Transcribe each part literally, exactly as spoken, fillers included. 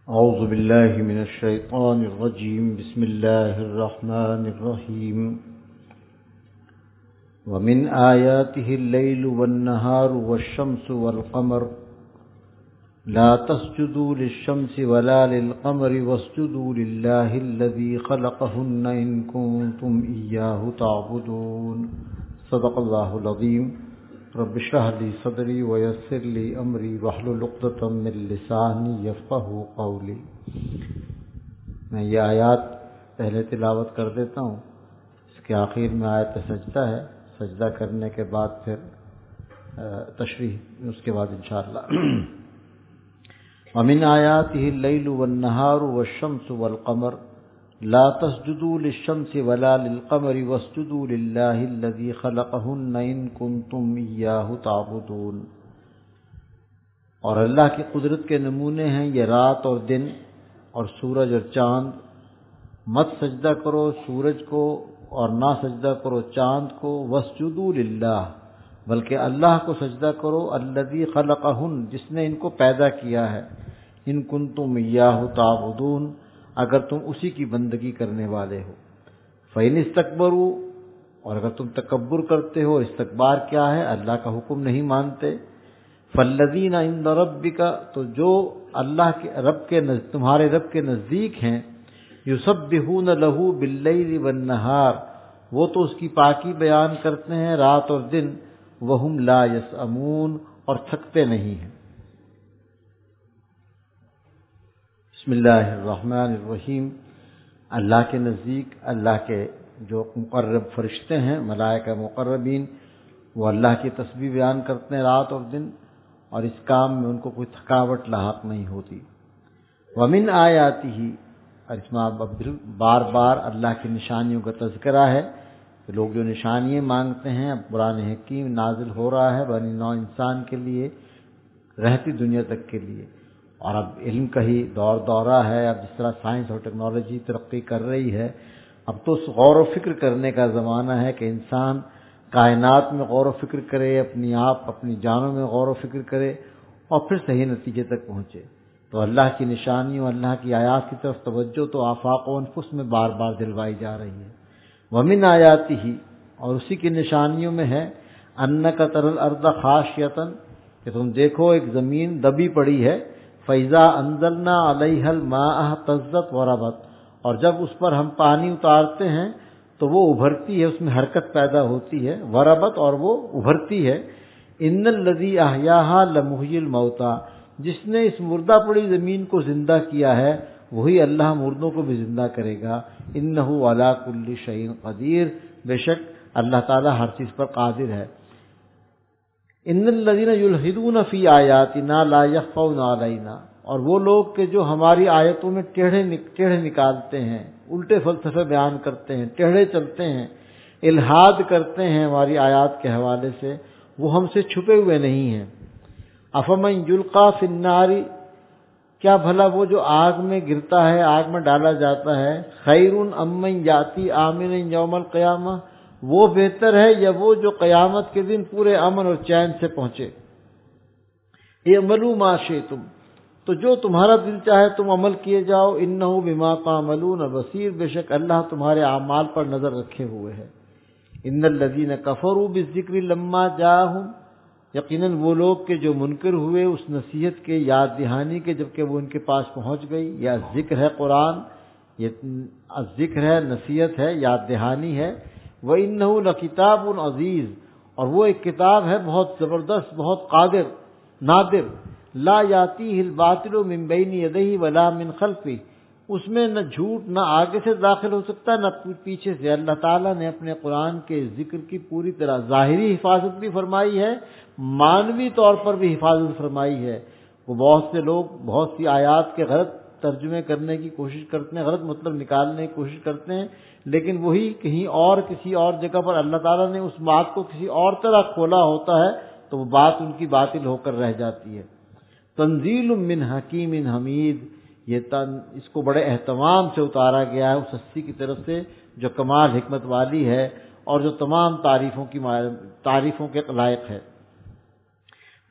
اعوذ باللہ من الشیطان الرجیم بسم اللہ الرحمن الرحیم ومن آیاته اللیل والنہار والشمس والقمر لا تسجدوا للشمس ولا للقمر واسجدوا للہ الذی خلقہن ان کنتم ایاہ تعبدون صدق اللہ العظیم رب اشرح لی صدری ویسر لی امری واحلل عقدۃ من لسانی یفقہوا قولی۔ میں یہ آیات پہلے تلاوت کر دیتا ہوں، اس کے آخر میں آیت سجدہ ہے، سجدہ کرنے کے بعد پھر تشریح اس کے بعد انشاءاللہ۔ ومن آیاتہ اللیل والنہار والشمس والقمر لا تسجدوا للشمس ولا للقمر واسجدوا للہ الذی خلقہن ان کنتم ایاہ تعبدون۔ اور اللہ کی قدرت کے نمونے ہیں یہ رات اور دن اور سورج اور چاند۔ مت سجدہ کرو سورج کو اور نہ سجدہ کرو چاند کو، واسجدوا للہ، بلکہ اللہ کو سجدہ کرو، الذی خلقہن، جس نے ان کو پیدا کیا ہے، ان کنتم ایاہ تعبدون، اگر تم اسی کی بندگی کرنے والے ہو۔ فَإِنِ اسْتَكْبَرُوا، اور اگر تم تکبر کرتے ہو، استکبار کیا ہے؟ اللہ کا حکم نہیں مانتے۔ فَالَّذِينَ عِندَ رَبِّكَ، تو جو اللہ کے رب کے نزد تمہارے رب کے نزدیک ہیں، يُسَبِّحُونَ لَهُ بِاللَّيْلِ وَالنَّهَارِ، وہ تو اس کی پاکی بیان کرتے ہیں رات اور دن، وَهُمْ لَا يَسْأَمُونَ، اور تھکتے نہیں ہیں۔ بسم اللہ الرحمن الرحیم۔ اللہ کے نزدیک اللہ کے جو مقرب فرشتے ہیں، ملائکہ مقربین، وہ اللہ کی تسبیح بیان کرتے ہیں رات اور دن، اور اس کام میں ان کو کوئی تھکاوٹ لاحق نہیں ہوتی۔ ومن آیاتہ، اور اس میں بار بار اللہ کی نشانیوں کا تذکرہ ہے کہ لوگ جو نشانیاں مانگتے ہیں، اب قرآن حکیم نازل ہو رہا ہے بنی نوع انسان کے لیے، رہتی دنیا تک کے لیے۔ اور اب علم کا ہی دور دورہ ہے، اب جس طرح سائنس اور ٹیکنالوجی ترقی کر رہی ہے، اب تو غور و فکر کرنے کا زمانہ ہے کہ انسان کائنات میں غور و فکر کرے، اپنی آپ اپنی جانوں میں غور و فکر کرے اور پھر صحیح نتیجے تک پہنچے۔ تو اللہ کی نشانیوں، اللہ کی آیات کی طرف توجہ تو آفاق و انفس میں بار بار دلوائی جا رہی ہے۔ ومن آیاتہ، اور اسی کی نشانیوں میں ہے، انک تری الارض خاشعۃ، کہ تم دیکھو ایک زمین دبی پڑی ہے، فَإِذَا أَنزَلْنَا عَلَيْهَا الْمَاءَ اهْتَزَّتْ وَرَبَتْ، اور جب اس پر ہم پانی اتارتے ہیں تو وہ ابھرتی ہے، اس میں حرکت پیدا ہوتی ہے، وربت، اور وہ ابھرتی ہے۔ إِنَّ الَّذِي أَحْيَاهَا لَمُحْيِي الْمَوْتَى، جس نے اس مردہ پڑی زمین کو زندہ کیا ہے وہی اللہ مردوں کو بھی زندہ کرے گا۔ إِنَّهُ عَلَى كُلِّ شَيْءٍ قَدِيرٌ، بے شک اللہ تعالی ہر چیز پر قادر ہے۔ ان الذین یلحدون فی آیاتنا لا یخفون علینا، اور وہ لوگ کہ جو ہماری آیتوں میں ٹیڑھے ٹیڑھے نکالتے ہیں، الٹے فلسفے بیان کرتے ہیں، ٹیڑھے چلتے ہیں، الحاد کرتے ہیں ہماری آیات کے حوالے سے، وہ ہم سے چھپے ہوئے نہیں ہیں۔ افمن یلقی فی النار، کیا بھلا وہ جو آگ میں گرتا ہے، آگ میں ڈالا جاتا ہے، خیر ام من یاتی آمنا یوم القیامہ، وہ بہتر ہے یا وہ جو قیامت کے دن پورے امن اور چین سے پہنچے۔ اعملوا ما شئتم، تو جو تمہارا دل چاہے تم عمل کیے جاؤ، انہ بما تعملون بصیر، بے شک اللہ تمہارے اعمال پر نظر رکھے ہوئے ہے۔ ان الذین کفروا بالذکر لما جاءہم، یقیناً وہ لوگ کہ جو منکر ہوئے اس نصیحت کے، یاد دہانی کے، جبکہ وہ ان کے پاس پہنچ گئی۔ یا ذکر ہے قرآن، یہ ذکر ہے، نصیحت ہے، یاد دہانی ہے۔ وَإِنَّهُ لَكِتَابٌ عَزِيزٌ، اور وہ ایک کتاب ہے بہت زبردست، بہت قادر، نادر۔ لا يَأْتِيهِ الْبَاطِلُ مِنْ بَيْنِ يَدَيْهِ وَلَا مِنْ خَلْفِهِ، اس میں نہ جھوٹ نہ آگے سے داخل ہو سکتا نہ پیچھے سے۔ اللہ تعالیٰ نے اپنے قرآن کے ذکر کی پوری طرح ظاہری حفاظت بھی فرمائی ہے، معنوی طور پر بھی حفاظت فرمائی ہے۔ وہ بہت سے لوگ بہت سی آیات کے غلط ترجمے کرنے کی کوشش کرتے ہیں، غلط مطلب نکالنے کی کوشش کرتے ہیں، لیکن وہی کہیں اور کسی اور جگہ پر اللہ تعالیٰ نے اس بات کو کسی اور طرح کھولا ہوتا ہے تو وہ بات ان کی باطل ہو کر رہ جاتی ہے۔ تنزیل من حکیم حمید، یہ تن اس کو بڑے اہتمام سے اتارا گیا ہے اس ہستی کی طرف سے جو کمال حکمت والی ہے اور جو تمام تعریفوں کی تعریفوں کے لائق ہے۔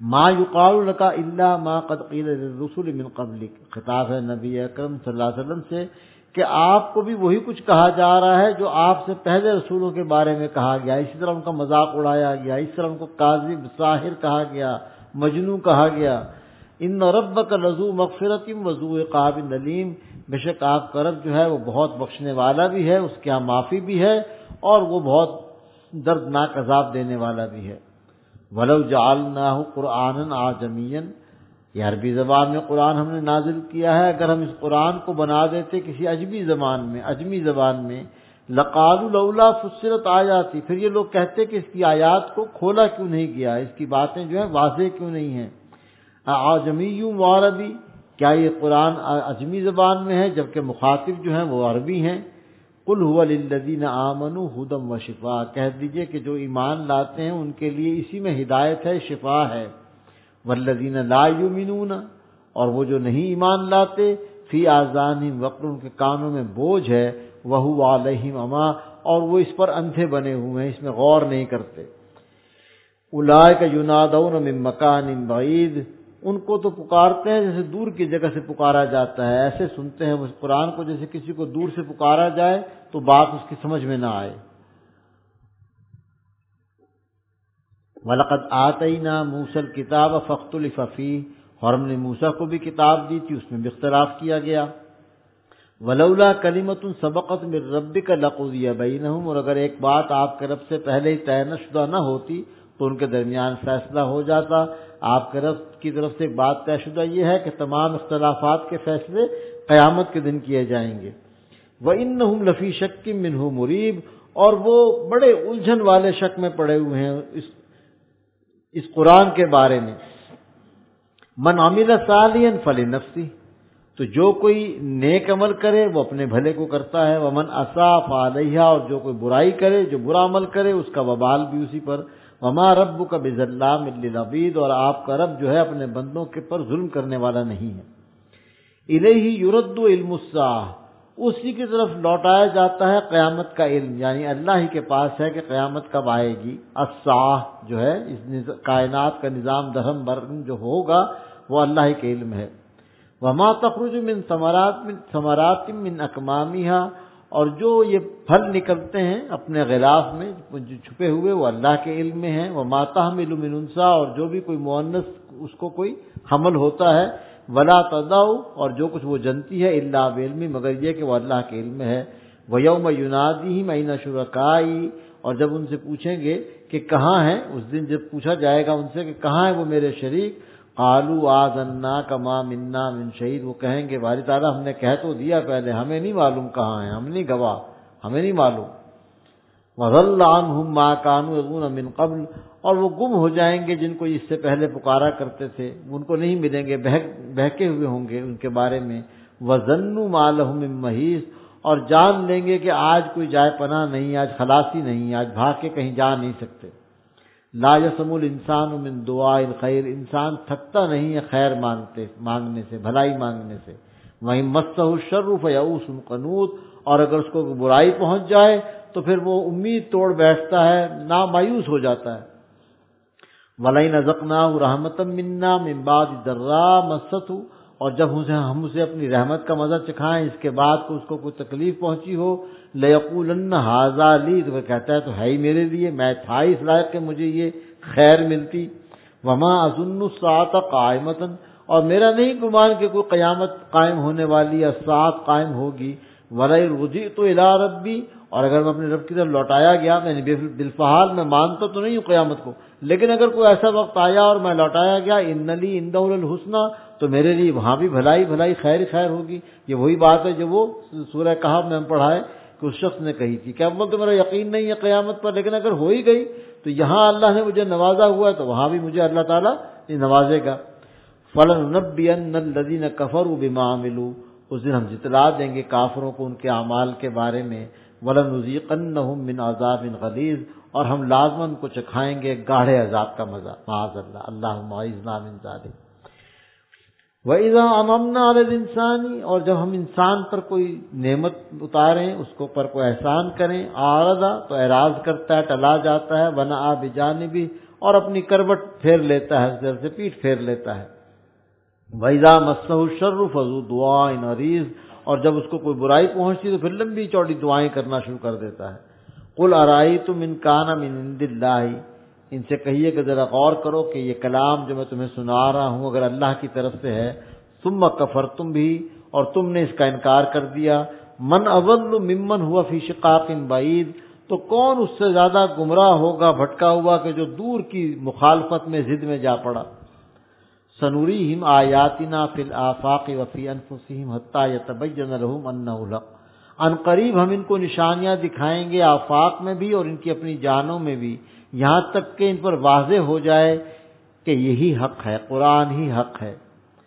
ما یقال لک الا ما قد قیل للرسل من قبلک، خطاب ہے نبی اکرم صلی اللہ علیہ وسلم سے کہ آپ کو بھی وہی کچھ کہا جا رہا ہے جو آپ سے پہلے رسولوں کے بارے میں کہا گیا، اسی طرح ان کا مذاق اڑایا گیا، اس طرح ان کو کاذب، ساحر کہا گیا، مجنون کہا گیا۔ ان ربک لذو مغفرۃ وذو عقاب علیم، بے شک آپ کا رب جو ہے وہ بہت بخشنے والا بھی ہے، اس کے یہاں معافی بھی ہے اور وہ بہت دردناک عذاب دینے والا بھی ہے۔ وَلَوْ جَعَلْنَاهُ قُرْآنًا عَجَمِيًّا، یہ عربی زبان میں قرآن ہم نے نازل کیا ہے، اگر ہم اس قرآن کو بنا دیتے کسی عجمی زبان میں عجمی زبان میں لَقَالُوا لَوْلَا فُصِّلَتْ آیَاتِ، پھر یہ لوگ کہتے کہ اس کی آیات کو کھولا کیوں نہیں گیا، اس کی باتیں جو ہیں واضح کیوں نہیں ہیں۔ اعجمی و عربی، کیا یہ قرآن عجمی زبان میں ہے جبکہ مخاطب جو ہیں وہ عربی ہیں؟ قل هو للذین آمنوا ھدی و شفاء، کہہ دیجئے کہ جو ایمان لاتے ہیں ان کے لیے اسی میں ہدایت ہے، شفا ہے۔ والذین لا یؤمنون، اور وہ جو نہیں ایمان لاتے، فی آذانہم وقر، ان کے کانوں میں بوجھ ہے، وہو علیہم عمی، اور وہ اس پر اندھے بنے ہوئے ہیں، اس میں غور نہیں کرتے۔ اولئک ینادون من مکان بعید، ان کو تو پکارتے ہیں جیسے دور کی جگہ سے پکارا جاتا ہے، ایسے سنتے ہیں اس قرآن کو جیسے کسی کو دور سے پکارا جائے تو بات اس کی سمجھ میں نہ آئے۔ وَلَقَدْ آتَيْنَا مُوسَى الْكِتَابَ فَاخْتُلِفَ فِيهِ، اور ہم نے موسیٰ کو بھی کتاب دی تھی، اس میں بھی اختلاف کیا گیا۔ وَلَوْلَا كَلِمَةٌ سَبَقَتْ مِن رَّبِّكَ لَقُضِيَ بَيْنَهُمْ، اور اگر ایک بات آپ کے رب سے پہلے ہی طے شدہ نہ ہوتی تو ان کے درمیان فیصلہ ہو جاتا۔ آپ کے رب کی طرف سے ایک بات طے شدہ یہ ہے کہ تمام اختلافات کے فیصلے قیامت کے دن کیے جائیں گے۔ وَإِنَّهُمْ لَفِي شَكٍّ مِّنْهُ مُرِيبٍ، اور وہ بڑے الجھن والے شک میں پڑے ہوئے ہیں اس اس قرآن کے بارے میں۔ من عمل صالحا فلنفسہ، تو جو کوئی نیک عمل کرے وہ اپنے بھلے کو کرتا ہے، ومن اساء فعلیہا، اور جو کوئی برائی کرے، جو برا عمل کرے اس کا وبال بھی اسی پر۔ وما ربک بظلام للعبید، اور آپ کا رب جو ہے اپنے بندوں کے پر ظلم کرنے والا نہیں ہے۔ الیہ یرد علم الساعہ، اسی کی طرف لوٹایا جاتا ہے قیامت کا علم، یعنی اللہ ہی کے پاس ہے کہ قیامت کب آئے گی۔ الساعہ جو ہے اس کائنات کا نظام درہم برہم جو ہوگا وہ اللہ ہی کے علم ہے۔ وما تخرج من ثمرات من ثمرات من اکمامہا، اور جو یہ پھل نکلتے ہیں اپنے غلاف میں جو چھپے ہوئے وہ اللہ کے علم میں ہیں۔ وما تحمل من انثی، اور جو بھی کوئی مؤنث اس کو کوئی حمل ہوتا ہے، ولا تضع، اور جو کچھ وہ جنتی ہے، الا بعلم، مگر یہ کہ وہ اللہ کے علم میں ہے۔ ویوم ینادیہم این شرکائی، اور جب ان سے پوچھیں گے کہ کہاں ہیں، اس دن جب پوچھا جائے گا ان سے کہ کہاں ہیں وہ میرے شریک، قالوا آذناک ما منا من شہید، وہ کہیں گے باری تعالیٰ ہم نے کہہ تو دیا پہلے، ہمیں نہیں معلوم کہاں ہیں، ہم نہیں گواہ، ہمیں نہیں معلوم۔ وضل عنہم ما كانوا يظنون من قبل، اور وہ گم ہو جائیں گے جن کو اس سے پہلے پکارا کرتے تھے، ان کو نہیں ملیں گے، بہک بہکے ہوئے ہوں گے ان کے بارے میں۔ وظنوا ما لهم من محیص، اور جان لیں گے کہ آج کوئی جائے پناہ نہیں، آج خلاصی نہیں، آج بھاگ کے کہیں جا نہیں سکتے۔ لا یسم الانسان من دعاء الخیر، انسان تھکتا نہیں ہے خیر مانگتے مانگنے سے، بھلائی مانگنے سے۔ وہیں مسہ الشر فیئوس قنوط، اور اگر اس کو برائی پہنچ جائے تو پھر وہ امید توڑ بیٹھتا ہے، نا مایوس ہو جاتا ہے۔ وَلَئِنْ أَذَقْنَاهُ رَحْمَةً مِنَّا مِنْ بَعْدِ ضَرَّاءٍ مَسَّتْهُ، اور جب ہم اسے اپنی رحمت کا مزہ چکھائیں اس کے بعد کو اس کو کوئی تکلیف پہنچی ہو، لَيَقُولَنَّ هَذَا لِي، تو وہ کہتا ہے تو ہے ہی میرے لیے، میں تھا اس لائق کہ مجھے یہ خیر ملتی۔ وَمَا أَظُنُّ السَّاعَةَ قَائِمَةً، اور میرا نہیں گمان کہ کوئی قیامت قائم ہونے والی ہے، ساعت قائم ہوگی۔ وَلَئِن رُجِعْتُ إِلَىٰ رَبِّي، اور اگر میں اپنے رب کی طرف لوٹایا گیا، میں نے بالفعال میں مانتا تو نہیں ہوں قیامت کو، لیکن اگر کوئی ایسا وقت آیا اور میں لوٹایا گیا، اِنَّ لِي عِندَهُ الْحُسْنَىٰ، تو میرے لیے وہاں بھی بھلائی بھلائی خیر خیر ہوگی۔ یہ وہی بات ہے جو وہ سورہ کہف میں ہم پڑھائے کہ اس شخص نے کہی تھی کہ اول تو میرا یقین نہیں ہے قیامت پر، لیکن اگر ہو ہی گئی تو یہاں اللہ نے مجھے نوازا ہوا ہے تو وہاں بھی مجھے اللہ تعالیٰ نوازے گا۔ فَلَنُنَبِّئَنَّ الَّذِينَ كَفَرُوا بِمَا عَمِلُوا، اس دن ہم جتلا دیں گے کافروں کو ان کے اعمال کے بارے میں۔ وَلَنُذِيقَنَّهُم مِّنْ عَذَابٍ غَلِيظٍ، اور ہم لازماً کو چکھائیں گے گاڑھے عذاب کا مزہ، معاذ اللہ، اللہم اعذنا من ذلک۔ وَإِذَا أَنْعَمْنَا عَلَى الْإِنسَانِ، اور جب ہم انسان پر کوئی نعمت اتاریں، اس کو پر کوئی احسان کریں، اعرض، تو اعراض کرتا ہے، ٹلا جاتا ہے، وَنَأَىٰ بِجَانِبِهِ، اور اپنی کروٹ پھیر لیتا ہے، اس طرح سے پیٹ پھیر لیتا ہے۔ وَإِذَا مَسَّهُ الشَّرُّ فَذُو دُعَاءٍ عَرِيضٍ، اور جب اس کو کوئی برائی پہنچتی تو پھر لمبی چوڑی دعائیں کرنا شروع کر دیتا ہے۔ قُلْ أَرَأَيْتُمْ إِنْ كَانَ مِنْ عِنْدِ اللَّهِ، ان سے کہیے کہ ذرا غور کرو کہ یہ کلام جو میں تمہیں سنا رہا ہوں اگر اللہ کی طرف سے ہے، ثُمَّ كَفَرْتُمْ بِهِ، اور تم نے اس کا انکار کر دیا، مَنْ أَضَلُّ مِمَّنْ هُوَ فِي شِقَاقٍ بَعِيدٍ، تو کون اس سے زیادہ گمراہ ہوگا، بھٹکا ہوا کہ جو دور کی مخالفت میں ضد میں جا پڑا۔ سنوریہم آیاتنا فی الآفاق وفی انفسہم حتی یتبین لہم انہ الحق، ان قریب ہم ان کو نشانیاں دکھائیں گے آفاق میں بھی اور ان کی اپنی جانوں میں بھی، یہاں تک کہ ان پر واضح ہو جائے کہ یہی حق ہے، قرآن ہی حق ہے۔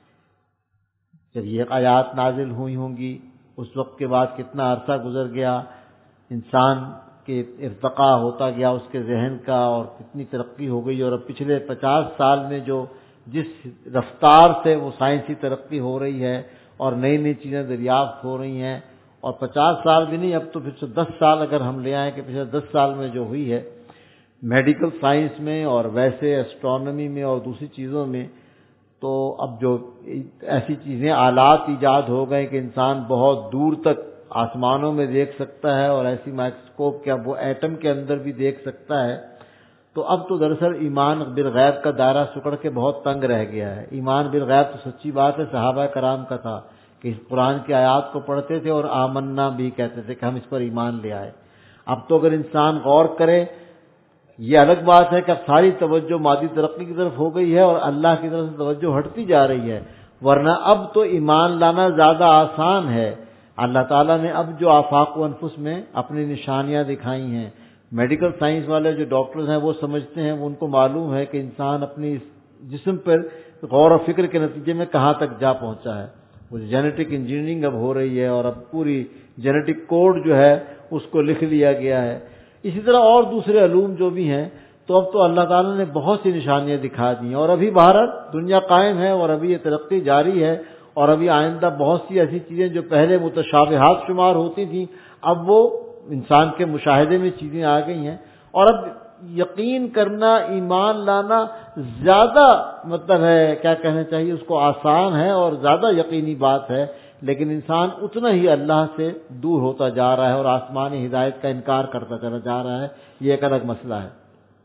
جب یہ آیات نازل ہوئی ہوں گی اس وقت کے بعد کتنا عرصہ گزر گیا، انسان کے ارتقاء ہوتا گیا اس کے ذہن کا، اور کتنی ترقی ہو گئی، اور اب پچھلے پچاس سال میں جو جس رفتار سے وہ سائنسی ترقی ہو رہی ہے اور نئی نئی چیزیں دریافت ہو رہی ہیں، اور پچاس سال بھی نہیں، اب تو پھر دس سال اگر ہم لے آئیں کہ پچھلے دس سال میں جو ہوئی ہے میڈیکل سائنس میں اور ویسے اسٹرانومی میں اور دوسری چیزوں میں، تو اب جو ایسی چیزیں آلات ایجاد ہو گئے کہ انسان بہت دور تک آسمانوں میں دیکھ سکتا ہے، اور ایسی مائکروسکوپ کہ اب وہ ایٹم کے اندر بھی دیکھ سکتا ہے، تو اب تو دراصل ایمان بالغیب کا دائرہ سکڑ کے بہت تنگ رہ گیا ہے۔ ایمان بالغیب تو سچی بات ہے صحابہ کرام کا تھا کہ اس قرآن کی آیات کو پڑھتے تھے اور آمنا بھی کہتے تھے کہ ہم اس پر ایمان لے آئے۔ اب تو اگر انسان غور کرے، یہ الگ بات ہے کہ اب ساری توجہ مادی ترقی کی طرف ہو گئی ہے اور اللہ کی طرف سے توجہ ہٹتی جا رہی ہے، ورنہ اب تو ایمان لانا زیادہ آسان ہے۔ اللہ تعالیٰ نے اب جو آفاق و انفس میں اپنی نشانیاں دکھائی ہیں، میڈیکل سائنس والے جو ڈاکٹرز ہیں وہ سمجھتے ہیں، ان کو معلوم ہے کہ انسان اپنی جسم پر غور و فکر کے نتیجے میں کہاں تک جا پہنچا ہے۔ وہ جینیٹک انجینئرنگ اب ہو رہی ہے اور اب پوری جینیٹک کوڈ جو ہے اس کو لکھ لیا گیا ہے۔ اسی طرح اور دوسرے علوم جو بھی ہیں، تو اب تو اللہ تعالیٰ نے بہت سی نشانیاں دکھا دی ہیں، اور ابھی بھارت دنیا قائم ہے اور ابھی یہ ترقی جاری ہے، اور ابھی آئندہ بہت سی ایسی چیزیں جو پہلے متشابہات شمار ہوتی تھیں اب وہ انسان کے مشاہدے میں چیزیں آ گئی ہیں، اور اب یقین کرنا، ایمان لانا زیادہ مطلب ہے کیا کہنا چاہیے اس کو آسان ہے اور زیادہ یقینی بات ہے، لیکن انسان اتنا ہی اللہ سے دور ہوتا جا رہا ہے اور آسمانی ہدایت کا انکار کرتا چلا جا رہا ہے۔ یہ ایک الگ مسئلہ ہے۔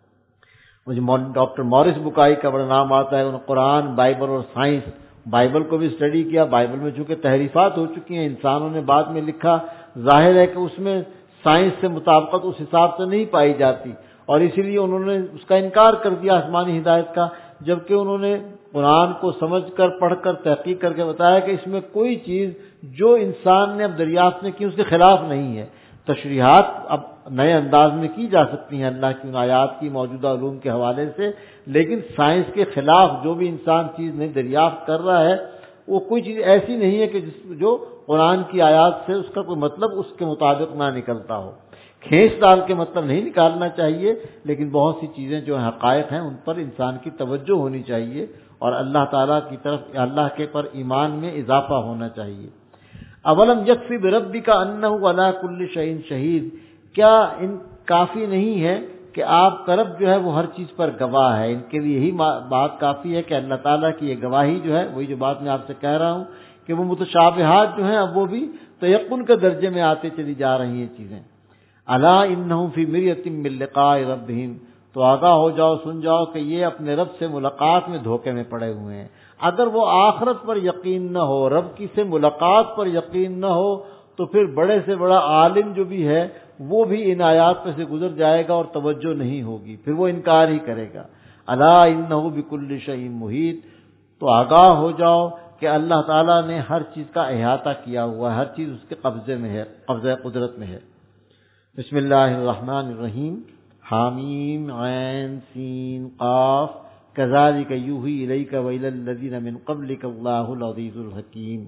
مجھے ڈاکٹر مورس بکائی کا بڑا نام آتا ہے، انہوں نے قرآن، بائبل اور سائنس، بائبل کو بھی اسٹڈی کیا۔ بائبل میں چونکہ تحریفات ہو چکی ہیں، انسانوں نے بعد میں لکھا، ظاہر ہے کہ اس میں سائنس سے مطابقت اس حساب سے نہیں پائی جاتی، اور اسی لیے انہوں نے اس کا انکار کر دیا آسمانی ہدایت کا، جبکہ انہوں نے قرآن کو سمجھ کر، پڑھ کر، تحقیق کر کے بتایا کہ اس میں کوئی چیز جو انسان نے اب دریافت نے کی اس کے خلاف نہیں ہے۔ تشریحات اب نئے انداز میں کی جا سکتی ہیں اللہ کی ان آیات کی موجودہ علوم کے حوالے سے، لیکن سائنس کے خلاف جو بھی انسان چیز نہیں دریافت کر رہا ہے وہ کوئی چیز ایسی نہیں ہے کہ جس جو قرآن کی آیات سے اس کا کوئی مطلب اس کے مطابق نہ نکلتا ہو۔ کھینچ ڈال کے مطلب نہیں نکالنا چاہیے، لیکن بہت سی چیزیں جو حقائق ہیں ان پر انسان کی توجہ ہونی چاہیے اور اللہ تعالیٰ کی طرف، اللہ کے پر ایمان میں اضافہ ہونا چاہیے۔ اولم یکفی بربک انہ علی کل شیء شہید، کیا ان کافی نہیں ہے کہ آپ کا رب جو ہے وہ ہر چیز پر گواہ ہے؟ ان کے لیے یہی بات کافی ہے کہ اللہ تعالیٰ کی یہ گواہی جو ہے، وہی جو بات میں آپ سے کہہ رہا ہوں کہ وہ متشابہات جو ہیں اب وہ بھی تیقن کے درجے میں آتے چلی جا رہی ہیں چیزیں۔ الا انہم فی مریۃ من لقاء ربہم، تو آگاہ ہو جاؤ، سن جاؤ کہ یہ اپنے رب سے ملاقات میں دھوکے میں پڑے ہوئے ہیں۔ اگر وہ آخرت پر یقین نہ ہو، رب کی سے ملاقات پر یقین نہ ہو، تو پھر بڑے سے بڑا عالم جو بھی ہے وہ بھی ان آیات پہ سے گزر جائے گا اور توجہ نہیں ہوگی، پھر وہ انکار ہی کرے گا۔ الا انہ بکل شیء محیط، تو آگاہ ہو جاؤ کہ اللہ تعالیٰ نے ہر چیز کا احاطہ کیا ہوا ہے، ہر چیز اس کے قبضے میں ہے، قبضہ قدرت میں ہے۔ بسم اللہ الرحمن الرحیم، حامیم عین سین قاف کذالک یوحی الیک والی الذین من قبلک اللہ العزیز الحکیم۔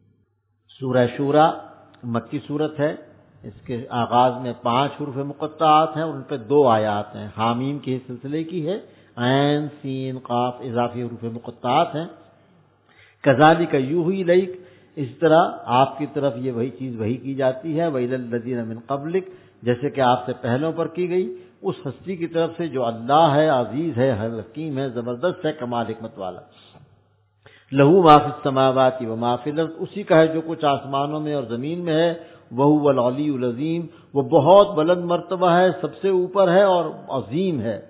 سورہ شورى مکی صورت ہے، اس کے آغاز میں پانچ حروف مقطعات ہیں اور ان پہ دو آیات ہیں۔ حامیم کے سلسلے کی ہے، عین سین قاف اضافی حروف مقطعات ہیں۔ کذالک یوحی الیک، اس طرح آپ کی طرف یہ وہی چیز وحی کی جاتی ہے، وَإِلَى الَّذِينَ مِن قَبْلِكَ، جیسے کہ آپ سے پہلوں پر کی گئی، اس ہستی کی طرف سے جو اللہ ہے، عزیز ہے، حکیم ہے، زبردست ہے، کمال حکمت والا۔ لہو ما فی السماوات و ما فی الارض، اسی کا ہے جو کچھ آسمانوں میں اور زمین میں ہے، وہو العلی العظیم، وہ بہت بلند مرتبہ ہے، سب سے اوپر ہے اور عظیم ہے۔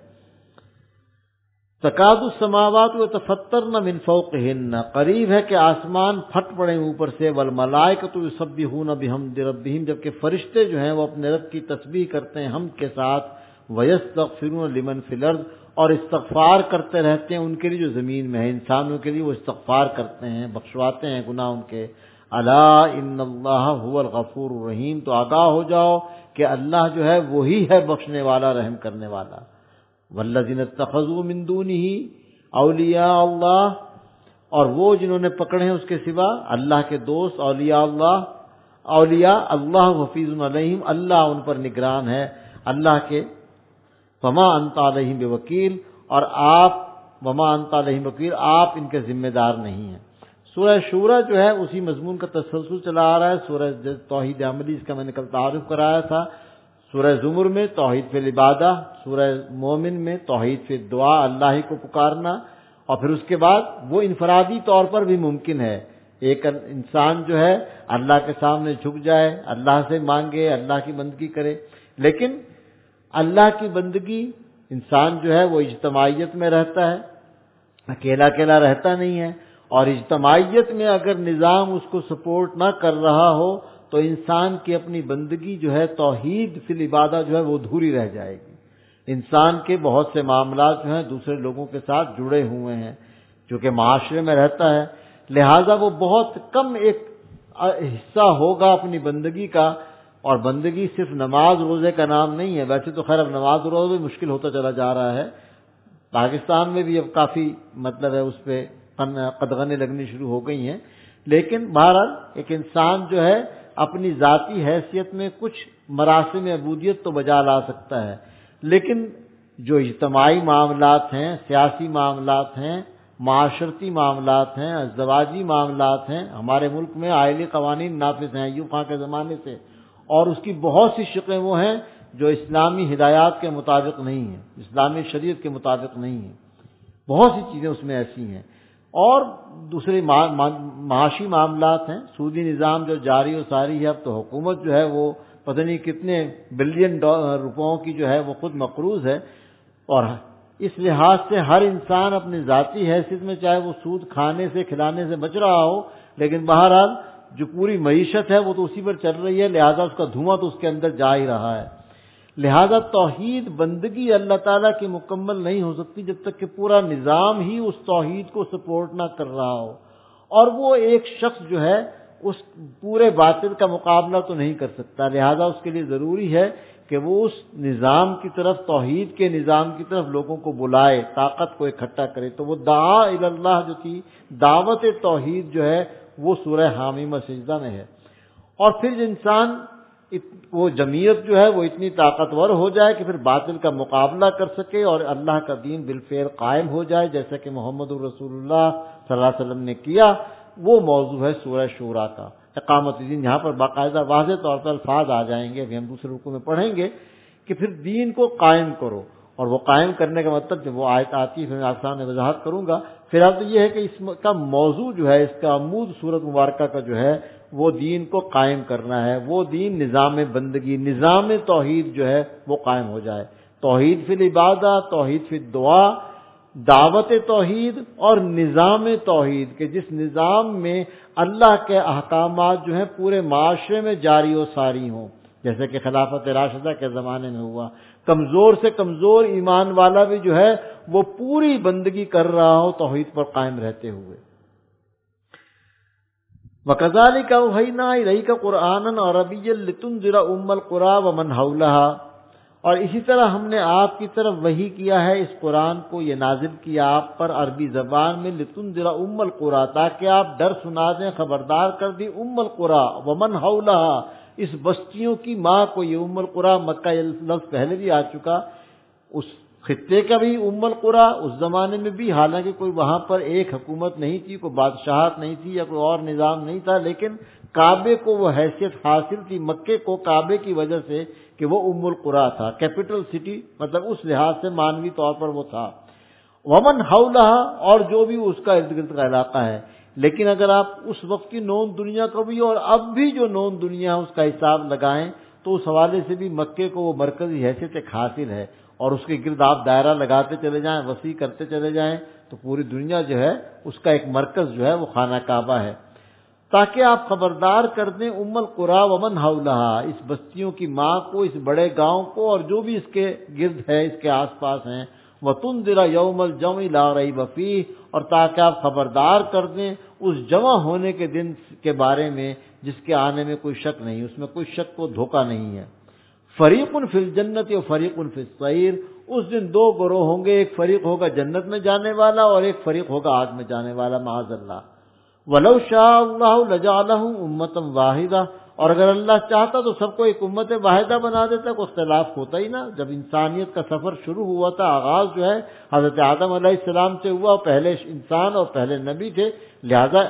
تکاد السماوات یتفطرن من فوقہن، قریب ہے کہ آسمان پھٹ پڑے اوپر سے، والملائکۃ یسبحون بحمد ربہم، جبکہ فرشتے جو ہیں وہ اپنے رب کی تسبیح کرتے ہیں حمد کے ساتھ، ویستغفرون لمن فی الارض، اور استغفار کرتے رہتے ہیں ان کے لیے جو زمین میں ہے، انسانوں کے لیے وہ استغفار کرتے ہیں، بخشواتے ہیں گناہ ان کے۔ الا ان اللہ هو الغفور الرحیم، تو آگاہ ہو جاؤ کہ اللہ جو ہے وہی ہے بخشنے والا، رحم کرنے والا۔ والذین اتخذوا من دونہ اولیاء اللہ، اور وہ جنہوں نے پکڑے ہیں اس کے سوا اللہ کے دوست، اولیاء اللہ، اولیاء اللہ حفیظ علیہم، اللہ ان پر نگران ہے اللہ کے۔ فما انت علیہم بوکیل، اور آپ وما انت علیہم بوکیل، آپ ان کے ذمہ دار نہیں ہیں۔ سورہ شورى جو ہے اسی مضمون کا تسلسل چلا آ رہا ہے۔ سورہ توحید عملی، اس کا میں نے کل تعارف کرایا تھا۔ سورہ زمر میں توحید فی العبادہ، سورہ مومن میں توحید فی الدعا، اللہ ہی کو پکارنا، اور پھر اس کے بعد وہ انفرادی طور پر بھی ممکن ہے، ایک انسان جو ہے اللہ کے سامنے جھک جائے، اللہ سے مانگے، اللہ کی بندگی کرے، لیکن اللہ کی بندگی انسان جو ہے وہ اجتماعیت میں رہتا ہے، اکیلا اکیلا رہتا نہیں ہے، اور اجتماعیت میں اگر نظام اس کو سپورٹ نہ کر رہا ہو تو انسان کی اپنی بندگی جو ہے توحید فی العبادہ جو ہے وہ ادھوری رہ جائے گی۔ انسان کے بہت سے معاملات جو ہیں دوسرے لوگوں کے ساتھ جڑے ہوئے ہیں، چونکہ معاشرے میں رہتا ہے، لہذا وہ بہت کم ایک حصہ ہوگا اپنی بندگی کا، اور بندگی صرف نماز روزے کا نام نہیں ہے۔ ویسے تو خیر اب نماز روزے بھی مشکل ہوتا چلا جا رہا ہے، پاکستان میں بھی اب کافی مطلب ہے اس پہ قدغنیں لگنی شروع ہو گئی ہیں، لیکن بہرحال ایک انسان جو ہے اپنی ذاتی حیثیت میں کچھ مراسم عبودیت تو بجا لا سکتا ہے، لیکن جو اجتماعی معاملات ہیں، سیاسی معاملات ہیں، معاشرتی معاملات ہیں، ازدواجی معاملات ہیں، ہمارے ملک میں آئلی قوانین نافذ ہیں ایوب خان کے زمانے سے، اور اس کی بہت سی شقیں وہ ہیں جو اسلامی ہدایات کے مطابق نہیں ہیں، اسلامی شریعت کے مطابق نہیں ہیں، بہت سی چیزیں اس میں ایسی ہیں، اور دوسرے معاشی معاملات ہیں، سودی نظام جو جاری و ساری ہے، اب تو حکومت جو ہے وہ پتہ نہیں کتنے بلین روپوں کی جو ہے وہ خود مقروض ہے، اور اس لحاظ سے ہر انسان اپنی ذاتی حیثیت میں چاہے وہ سود کھانے سے کھلانے سے بچ رہا ہو، لیکن بہرحال جو پوری معیشت ہے وہ تو اسی پر چل رہی ہے، لہذا اس کا دھواں تو اس کے اندر جا ہی رہا ہے۔ لہذا توحید بندگی اللہ تعالیٰ کی مکمل نہیں ہو سکتی جب تک کہ پورا نظام ہی اس توحید کو سپورٹ نہ کر رہا ہو، اور وہ ایک شخص جو ہے اس پورے باطل کا مقابلہ تو نہیں کر سکتا، لہذا اس کے لیے ضروری ہے کہ وہ اس نظام کی طرف، توحید کے نظام کی طرف لوگوں کو بلائے، طاقت کو اکٹھا کرے۔ تو وہ دعا الی اللہ جو تھی، دعوت توحید جو ہے وہ سورہ حامیم سجدہ میں ہے، اور پھر انسان وہ جمعیت جو ہے وہ اتنی طاقتور ہو جائے کہ پھر باطل کا مقابلہ کر سکے اور اللہ کا دین بالفعل قائم ہو جائے، جیسا کہ محمد الرسول اللہ صلی اللہ علیہ وسلم نے کیا۔ وہ موضوع ہے سورہ شورى کا، اقامت الدین۔ یہاں پر باقاعدہ واضح طور پر الفاظ آ جائیں گے، ابھی ہم دوسرے رکوع میں پڑھیں گے کہ پھر دین کو قائم کرو، اور وہ قائم کرنے کا مطلب جب وہ آیت آتی ہے پھر میں آپ سامنے وضاحت کروں گا۔ پھر اب یہ ہے کہ اس کا موضوع جو ہے، اس کا عمود سورۃ مبارکہ کا جو ہے وہ دین کو قائم کرنا ہے، وہ دین نظام بندگی، نظام توحید جو ہے وہ قائم ہو جائے۔ توحید فی العبادہ، توحید فی الدعا، دعوت توحید اور نظام توحید، کہ جس نظام میں اللہ کے احکامات جو ہیں پورے معاشرے میں جاری و ساری ہوں، جیسے کہ خلافت راشدہ کے زمانے میں ہوا۔ کمزور سے کمزور ایمان والا بھی جو ہے وہ پوری بندگی کر رہا ہو توحید پر قائم رہتے ہوئے۔ وَكَذَلِكَ أَوْحَيْنَا إِلَيْكَ قُرْآنًا عَرَبِيًّا لِتُنذِرَ أُمَّ الْقُرَىٰ وَمَنْ حَوْلَهَا، اور اسی طرح ہم نے آپ کی طرف وحی کیا ہے اس قرآن کو، یہ نازل کیا آپ پر عربی زبان میں، لِتُنذِرَ أُمَّ الْقُرَىٰ، تاکہ آپ ڈر سنا دیں، خبردار کر دی ام القریٰ ومن حولها، اس بستیوں کی ماں کو۔ یہ ام القریٰ مکہ، یہ لفظ پہلے بھی آ چکا، اس خطے کا بھی ام القری اس زمانے میں بھی، حالانکہ کوئی وہاں پر ایک حکومت نہیں تھی، کوئی بادشاہت نہیں تھی یا کوئی اور نظام نہیں تھا، لیکن کعبے کو وہ حیثیت حاصل تھی مکے کو کعبے کی وجہ سے کہ وہ ام القری تھا، کیپٹل سٹی، مطلب اس لحاظ سے مانوی طور پر وہ تھا۔ ومن حولہا، اور جو بھی اس کا ارد گرد کا علاقہ ہے۔ لیکن اگر آپ اس وقت کی نون دنیا کو بھی اور اب بھی جو نون دنیا ہے اس کا حساب لگائیں تو اس حوالے سے بھی مکے کو وہ مرکزی حیثیت ایک حاصل ہے، اور اس کے گرد آپ دائرہ لگاتے چلے جائیں، وسیع کرتے چلے جائیں تو پوری دنیا جو ہے اس کا ایک مرکز جو ہے وہ خانہ کعبہ ہے، تاکہ آپ خبردار کر دیں ام القری ومن حولہا، اس بستیوں کی ماں کو، اس بڑے گاؤں کو اور جو بھی اس کے گرد ہے، اس کے آس پاس ہیں، وَتُنذِرَ يَوْمَ الْجَمْعِ لَا رَيْبَ فِيهِ، اور تاکہ آپ خبردار کر دیں اس جمع ہونے کے دن کے بارے میں جس کے آنے میں کوئی شک نہیں، اس میں کوئی شک و دھوکہ نہیں ہے۔ فریق فی الجنت و فریق فی السعیر، اس دن دو گروہ ہوں گے، ایک فریق ہوگا جنت میں جانے والا اور ایک فریق ہوگا آگ میں جانے والا، معاذ اللہ۔ وَلَوْ شَاءَ اللَّهُ لَجَعَلَهُمْ أُمَّةً وَاحِدَةً، اور اگر اللہ چاہتا تو سب کو ایک امت واحدہ بنا دیتا، کوئی اختلاف ہوتا ہی نہ۔ جب انسانیت کا سفر شروع ہوا تھا، آغاز جو ہے حضرت آدم علیہ السلام سے ہوا، پہلے انسان اور پہلے نبی تھے، لہذا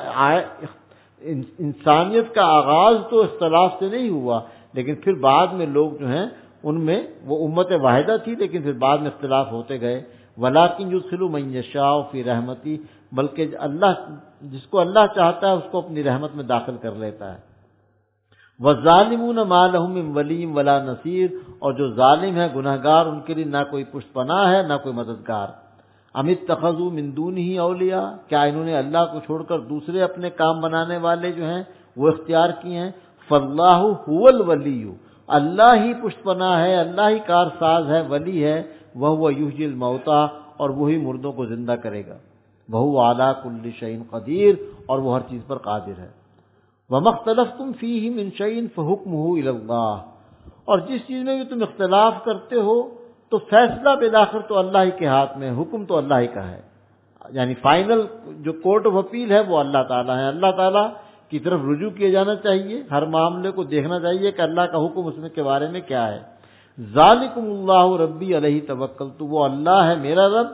انسانیت کا آغاز تو اختلاف سے نہیں ہوا، لیکن پھر بعد میں لوگ جو ہیں ان میں وہ امت واحدہ تھی، لیکن پھر بعد میں اختلاف ہوتے گئے۔ وَلَٰكِن يُدْخِلُ مَن يَشَاءُ فِي رَحْمَتِهِ، بلکہ اللہ جس کو اللہ چاہتا ہے اس کو اپنی رحمت میں داخل کر لیتا ہے۔ وَالظَّالِمُونَ مَا لَهُم مِّن وَلِيٍّ وَلَا نَصِيرٍ، اور جو ظالم ہے، گنہگار، ان کے لیے نہ کوئی پشت پناہ ہے نہ کوئی مددگار۔ ام اتخذوا من دونه اولیاء، کیا انہوں نے اللہ کو چھوڑ کر دوسرے اپنے کام بنانے والے جو ہیں وہ اختیار کیے ہیں؟ فاللہ هو الولی، اللہ ہی پشت پناہ ہے، اللہ ہی کارساز ہے، ولی ہے۔ وہو یحیی الموتى، اور وہی مردوں کو زندہ کرے گا۔ وہو علی کل شیء قدیر، اور وہ ہر چیز پر قادر ہے۔ وَمَا اخْتَلَفْتُمْ فِيهِ مِنْ شَيْءٍ فَحُكْمُهُ إِلَى اللَّهِ، اور جس چیز میں بھی تم اختلاف کرتے ہو تو فیصلہ بالآخر تو اللہ ہی کے ہاتھ میں، حکم تو اللہ ہی کا ہے، یعنی فائنل جو کورٹ آف اپیل ہے وہ اللہ تعالیٰ ہے۔ اللہ تعالیٰ کی طرف رجوع کیا جانا چاہیے، ہر معاملے کو دیکھنا چاہیے کہ اللہ کا حکم اس میں کے بارے میں کیا ہے۔ ذالکم اللہ ربی علیہ توکلت، وہ اللہ ہے میرا رب۔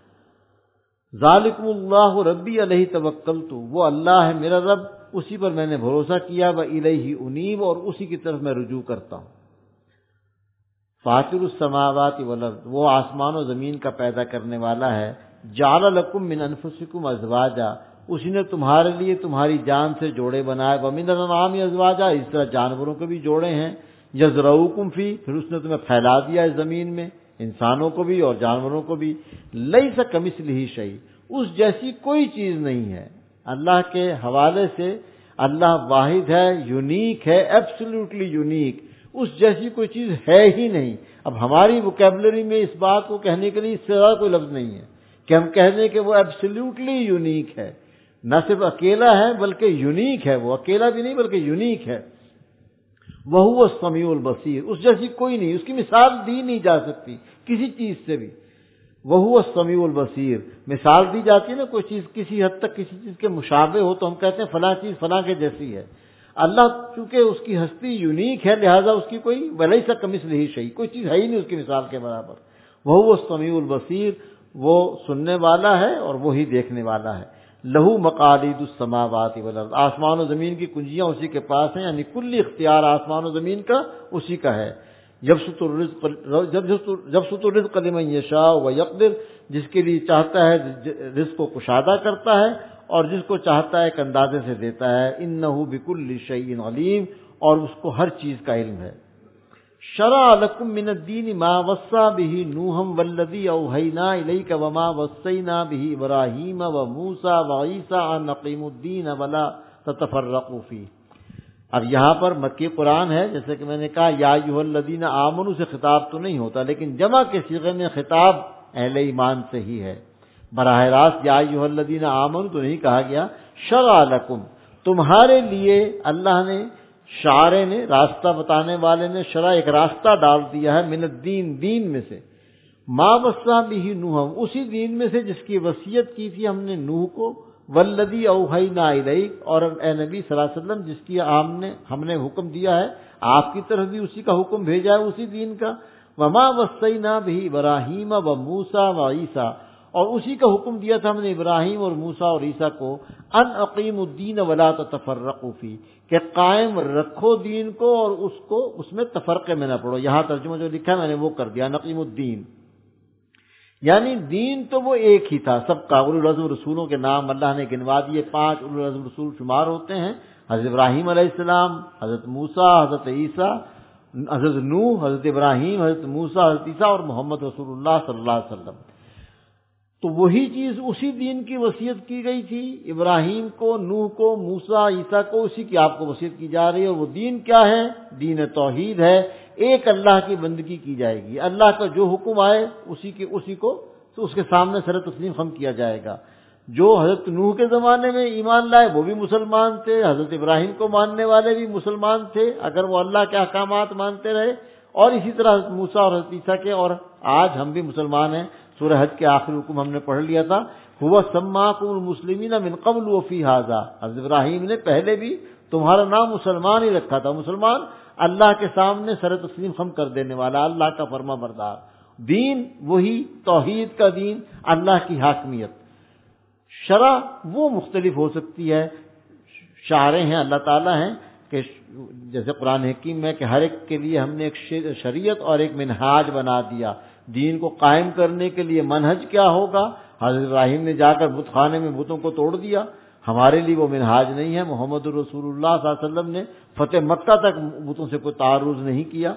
ذالکم اللہ ربی علیہ توکلت، وہ اللہ ہے میرا رب، اسی پر میں نے بھروسہ کیا۔ وإلیہ انیب، اور اسی کی طرف میں رجوع کرتا ہوں۔ فاطر السماوات والارض، وہ آسمان و زمین کا پیدا کرنے والا ہے۔ جعل لکم من انفسکم ازواجا، اسی نے تمہارے لیے تمہاری جان سے جوڑے بنائے۔ ومن الانعام ازواجا، اس طرح جانوروں کے بھی جوڑے ہیں۔ یزرعوکم فی، پھر اس نے تمہیں پھیلا دیا اس زمین میں، انسانوں کو بھی اور جانوروں کو بھی۔ لیس کمثلہ شیء، اس جیسی کوئی چیز نہیں ہے۔ اللہ کے حوالے سے اللہ واحد ہے، یونیک ہے، ایبسلیوٹلی یونیک، اس جیسی کوئی چیز ہے ہی نہیں۔ اب ہماری ووکیبلری میں اس بات کو کہنے کے لیے اس سے زیادہ کوئی لفظ نہیں ہے کہ ہم کہہ دیں کہ وہ ایبسلیوٹلی یونیک ہے، نہ صرف اکیلا ہے بلکہ یونیک ہے، وہ اکیلا بھی نہیں بلکہ یونیک ہے۔ وَهُوَ السَّمِيعُ الْبَصِيرُ، اس جیسی کوئی نہیں، اس کی مثال دی نہیں جا سکتی کسی چیز سے بھی۔ وَهُوَ السَّمِيعُ الْبَصِيرُ، مثال دی جاتی ہے نا کوئی چیز کسی حد تک کسی چیز کے مشابہ ہو تو ہم کہتے ہیں فلاں چیز فلاں کے جیسی ہے۔ اللہ چونکہ اس کی ہستی یونیک ہے، لہذا اس کی کوئی وَلَيْسَ كَمِثْلِهِ شَيْءٌ، کوئی چیز ہے ہی نہیں اس کی مثال کے برابر۔ وَهُوَ السَّمِيعُ الْبَصِيرُ، وہ سننے والا ہے اور وہی دیکھنے والا ہے۔ لہو مقالید السماوات والارض، آسمان و زمین کی کنجیاں اسی کے پاس ہیں، یعنی کل اختیار آسمان و زمین کا اسی کا ہے۔ یبسط الرزق یبسط الرزق لمن یشاء ویقدر، جس کے لیے چاہتا ہے رزق کو کشادہ کرتا ہے اور جس کو چاہتا ہے ایک اندازے سے دیتا ہے۔ انہ بکل شیء علیم، اور اس کو ہر چیز کا علم ہے۔ شرع لکم من الدین ما وصى به نوحا والذی اوحینا الیک وما وصینا به ابراہیم وموسیٰ وعیسیٰ ان اقیموا الدین ولا تتفرقوا فیہ۔ اب یہاں پر مکی قرآن ہے، جیسے کہ میں نے کہا یا ایھا الذین آمنوا سے خطاب تو نہیں ہوتا، لیکن جمع کے صیغے میں خطاب اہل ایمان سے ہی ہے۔ براہ راست یا ایھا الذین آمنوا تو نہیں کہا گیا۔ شرع لکم، تمہارے لیے اللہ نے، شارع نے، راستہ بتانے والے نے، شرع ایک راستہ ڈال دیا ہے، من الدین، دین میں سے، ما وصى به نوح، اسی دین میں سے جس کی وصیت کی تھی ہم نے نوح کو، والذی اوحینا الیک، اور اے نبی صلی اللہ علیہ وسلم جس کی ہم نے ہم نے حکم دیا ہے آپ کی طرف بھی اسی کا حکم بھیجا ہے، اسی دین کا، وما وصینا بہ ابراہیم و موسیٰ و عیسیٰ، اور اسی کا حکم دیا تھا ہم نے ابراہیم اور موسیٰ اور عیسیٰ کو، ان اقیموا الدین ولا تتفرقوا فیہ، کہ قائم رکھو دین کو اور اس کو اس میں تفرقے میں نہ پڑو۔ یہاں ترجمہ جو لکھا ہے میں نے وہ کر دیا، نقیم الدین، یعنی دین تو وہ ایک ہی تھا سب کا۔ اولو العزم رسولوں کے نام اللہ نے گنوا دیے، پانچ اولو العزم رسول شمار ہوتے ہیں، حضرت ابراہیم علیہ السلام، حضرت موسیٰ، حضرت عیسیٰ، حضرت نوح، حضرت ابراہیم، حضرت موسیٰ، حضرت عیسیٰ اور محمد رسول اللہ صلی اللہ علیہ وسلم۔ تو وہی چیز اسی دین کی وصیت کی گئی تھی، ابراہیم کو، نوح کو، موسیٰ، عیسیٰ کو، اسی کی آپ کو وصیت کی جا رہی ہے۔ اور وہ دین کیا ہے؟ دین توحید ہے، ایک اللہ کی بندگی کی جائے گی، اللہ کا جو حکم آئے اسی کے اسی کو تو اس کے سامنے سر تسلیم خم کیا جائے گا۔ جو حضرت نوح کے زمانے میں ایمان لائے وہ بھی مسلمان تھے، حضرت ابراہیم کو ماننے والے بھی مسلمان تھے اگر وہ اللہ کے احکامات مانتے رہے، اور اسی طرح حضرت موسیٰ اور حضرت عیسیٰ کے، اور آج ہم بھی مسلمان ہیں۔ سورہ حج کے آخری حکم ہم نے پڑھ لیا تھا، هو سماکم المسلمین من قبل وفی ھذا، حضرت ابراہیم نے پہلے بھی تمہارا نام مسلمان ہی رکھا تھا۔ مسلمان اللہ کے سامنے سر تسلیم خم کر دینے والا، اللہ کا فرما بردار، دین وہی توحید کا دین، اللہ کی حاکمیت۔ شرع وہ مختلف ہو سکتی ہے، شارع ہیں اللہ تعالیٰ ہیں کہ جیسے قرآن حکیم میں کہ ہر ایک کے لیے ہم نے ایک شریعت اور ایک منہاج بنا دیا۔ دین کو قائم کرنے کے لیے منہج کیا ہوگا؟ حضرت ابراہیم نے جا کر بت خانے میں بتوں کو توڑ دیا، ہمارے لیے وہ منہاج نہیں ہے۔ محمد رسول اللہ صلی اللہ علیہ وسلم نے فتح مکہ تک بتوں سے کوئی تعارض نہیں کیا۔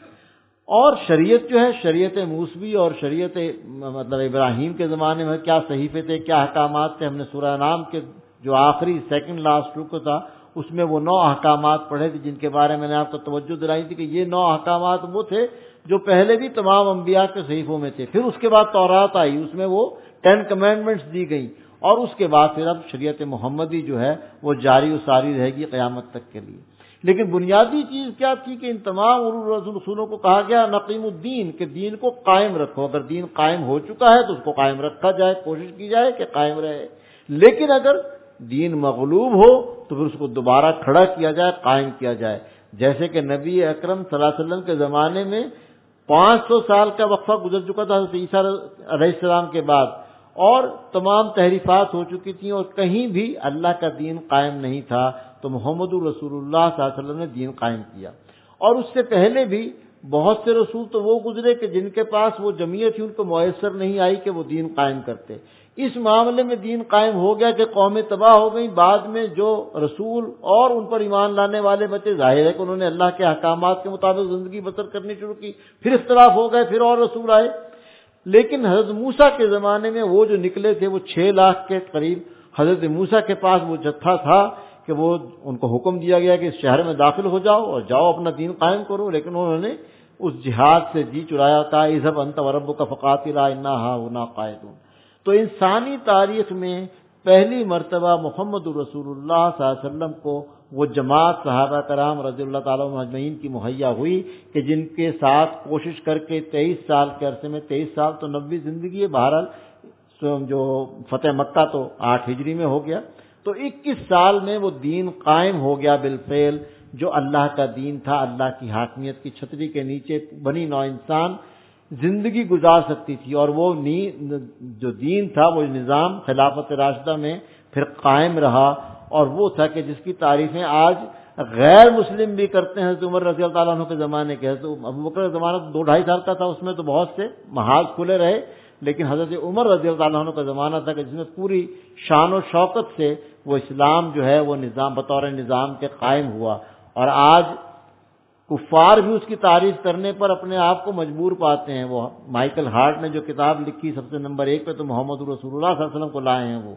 اور شریعت جو ہے، شریعت موسوی اور شریعت مطلب ابراہیم کے زمانے میں کیا صحیفے تھے، کیا احکامات تھے، ہم نے سورہ انعام کے جو آخری سیکنڈ لاسٹ رکو تھا اس میں وہ نو احکامات پڑھے تھے، جن کے بارے میں نے آپ کو توجہ دلائی تھی کہ یہ نو احکامات وہ تھے جو پہلے بھی تمام انبیاء کے صحیفوں میں تھے۔ پھر اس کے بعد تورات آئی، اس میں وہ ٹین کمانڈمنٹس دی گئیں، اور اس کے بعد پھر اب شریعت محمدی جو ہے وہ جاری و ساری رہے گی قیامت تک کے لیے۔ لیکن بنیادی چیز کیا تھی کہ ان تمام رسولوں کو کہا گیا نقیم الدین، کہ دین کو قائم رکھو۔ اگر دین قائم ہو چکا ہے تو اس کو قائم رکھا جائے، کوشش کی جائے کہ قائم رہے، لیکن اگر دین مغلوب ہو تو پھر اس کو دوبارہ کھڑا کیا جائے، قائم کیا جائے۔ جیسے کہ نبی اکرم صلی اللہ علیہ وسلم کے زمانے میں پانچ سو سال کا وقفہ گزر چکا تھا حضرت عیسیٰ علیہ السلام کے بعد، اور تمام تحریفات ہو چکی تھیں اور کہیں بھی اللہ کا دین قائم نہیں تھا، تو محمد رسول اللہ صلی اللہ علیہ وسلم نے دین قائم کیا۔ اور اس سے پہلے بھی بہت سے رسول تو وہ گزرے کہ جن کے پاس وہ جمعیت تھی ان کو میسر نہیں آئی کہ وہ دین قائم کرتے۔ اس معاملے میں دین قائم ہو گیا کہ قومیں تباہ ہو گئیں، بعد میں جو رسول اور ان پر ایمان لانے والے بچے، ظاہر ہے کہ انہوں نے اللہ کے احکامات کے مطابق زندگی بسر کرنی شروع کی، پھر اختلاف ہو گئے، پھر اور رسول آئے۔ لیکن حضرت موسیٰ کے زمانے میں وہ جو نکلے تھے وہ چھ لاکھ کے قریب، حضرت موسیٰ کے پاس وہ جتھا تھا کہ وہ ان کو حکم دیا گیا کہ اس شہر میں داخل ہو جاؤ اور جاؤ اپنا دین قائم کرو، لیکن انہوں نے اس جہاد سے جی چرایا تھا، اذهب انت وربك فقاتلا انا هاهنا قاعدون۔ تو انسانی تاریخ میں پہلی مرتبہ محمد رسول اللہ صلی اللہ علیہ وسلم کو وہ جماعت صحابہ کرام رضی اللہ تعالیٰ عنہم اجمعین کی مہیا ہوئی کہ جن کے ساتھ کوشش کر کے تیئیس سال کے عرصے میں، تیئیس سال تو نبوی زندگی ہے، بہرحال جو فتح مکہ تو آٹھ ہجری میں ہو گیا، تو اکیس سال میں وہ دین قائم ہو گیا بالفعل، جو اللہ کا دین تھا۔ اللہ کی حاکمیت کی چھتری کے نیچے بنی نوع انسان زندگی گزار سکتی تھی، اور وہ جو دین تھا، وہ نظام خلافت راشدہ میں پھر قائم رہا، اور وہ تھا کہ جس کی تعریفیں آج غیر مسلم بھی کرتے ہیں۔ حضرت عمر رضی اللہ تعالیٰ عنہ کے زمانے کے، حضرت ابوبکر کا زمانہ تو دو ڈھائی سال کا تھا، اس میں تو بہت سے محاذ کھلے رہے، لیکن حضرت عمر رضی اللہ تعالیٰ عنہ کا زمانہ تھا کہ جس میں پوری شان و شوکت سے وہ اسلام جو ہے وہ نظام بطور نظام کے قائم ہوا، اور آج کفار بھی اس کی تعریف کرنے پر اپنے آپ کو مجبور پاتے ہیں۔ وہ مائیکل ہارٹ نے جو کتاب لکھی سب سے نمبر ایک پہ تو محمد رسول اللہ صلی اللہ علیہ وسلم کو لائے ہیں، وہ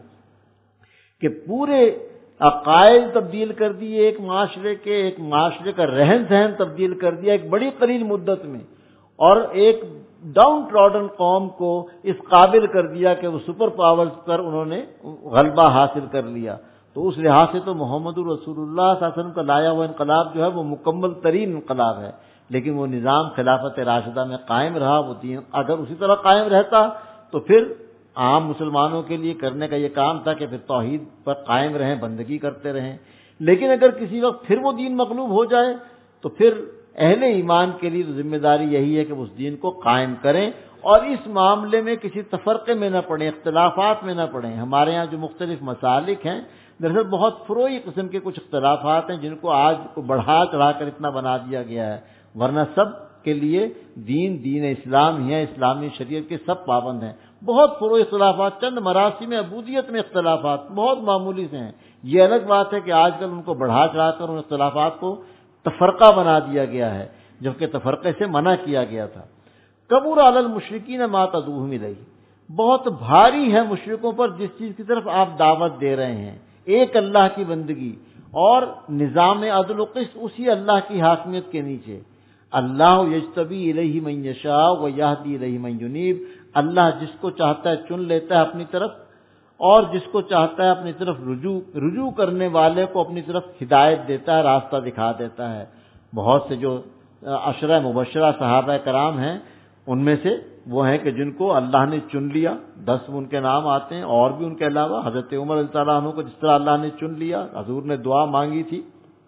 کہ پورے عقائد تبدیل کر دیے ایک معاشرے کے، ایک معاشرے کا رہن سہن تبدیل کر دیا ایک بڑی قلیل مدت میں، اور ایک ڈاؤن ٹراڈن قوم کو اس قابل کر دیا کہ وہ سپر پاورز پر انہوں نے غلبہ حاصل کر لیا۔ تو اس لحاظ سے تو محمد رسول اللہ صلی اللہ علیہ وسلم کا لایا ہوا انقلاب جو ہے وہ مکمل ترین انقلاب ہے، لیکن وہ نظام خلافت راشدہ میں قائم رہا۔ وہ دین اگر اسی طرح قائم رہتا تو پھر عام مسلمانوں کے لیے کرنے کا یہ کام تھا کہ پھر توحید پر قائم رہیں، بندگی کرتے رہیں، لیکن اگر کسی وقت پھر وہ دین مغلوب ہو جائے تو پھر اہل ایمان کے لیے تو ذمہ داری یہی ہے کہ وہ اس دین کو قائم کریں اور اس معاملے میں کسی تفرقے میں نہ پڑیں، اختلافات میں نہ پڑیں۔ ہمارے ہاں جو مختلف مسالک ہیں، دراصل بہت فروعی قسم کے کچھ اختلافات ہیں جن کو آج کو بڑھا چڑھا کر اتنا بنا دیا گیا ہے، ورنہ سب کے لیے دین دین اسلام ہی ہے، اسلامی شریعت کے سب پابند ہیں۔ بہت فروعی اختلافات، چند مراسم عبودیت میں اختلافات بہت معمولی سے ہیں۔ یہ الگ بات ہے کہ آج کل ان کو بڑھا چڑھا کر ان اختلافات کو تفرقہ بنا دیا گیا ہے، جبکہ تفرقے سے منع کیا گیا تھا۔ کبر علی المشرکین ما تدعوہم الیہ، بہت بھاری ہے مشرکوں پر جس چیز کی طرف آپ دعوت دے رہے ہیں، ایک اللہ کی بندگی اور نظام عدل و قسط اسی اللہ کی حاکمیت کے نیچے۔ اللہ یجتبی الیہ من یشاء ویہدی الیہ من ینیب، اللہ جس کو چاہتا ہے چن لیتا ہے اپنی طرف اور جس کو چاہتا ہے اپنی طرف رجوع رجوع کرنے والے کو اپنی طرف ہدایت دیتا ہے، راستہ دکھا دیتا ہے۔ بہت سے جو عشرہ مبشرہ صحابہ کرام ہیں ان میں سے وہ ہیں کہ جن کو اللہ نے چن لیا، دس ان کے نام آتے ہیں، اور بھی ان کے علاوہ حضرت عمر رضی اللہ عنہ کو جس طرح اللہ نے چن لیا، حضور نے دعا مانگی تھی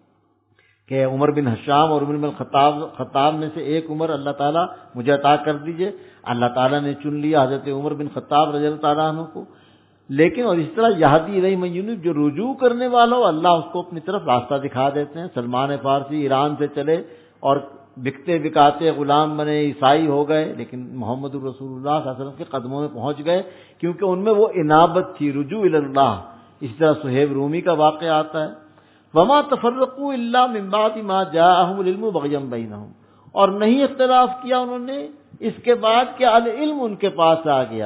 کہ عمر بن حشام اور عمر بن خطاب خطاب میں سے ایک عمر اللہ تعالیٰ مجھے عطا کر دیجئے، اللہ تعالیٰ نے چن لیا حضرت عمر بن خطاب رضی اللہ تعالیٰ عنہ کو۔ لیکن اور اس طرح یہدی الیہ من ینیب، جو رجوع کرنے والا ہو اللہ اس کو اپنی طرف راستہ دکھا دیتے ہیں۔ سلمان فارسی ایران سے چلے اور بکتے بکاتے غلام بنے، عیسائی ہو گئے، لیکن محمد الرسول اللہ صلی اللہ علیہ وسلم کے قدموں میں پہنچ گئے کیونکہ ان میں وہ انابت تھی، رجوع الی اللہ۔ اسی طرح صہیب رومی کا واقعہ آتا ہے، وما تفرقوا الا من بعد ما جاءهم العلم بغیا بینہم، اور نہیں اختلاف کیا انہوں نے اس کے بعد کہ العلم ان کے پاس آ گیا۔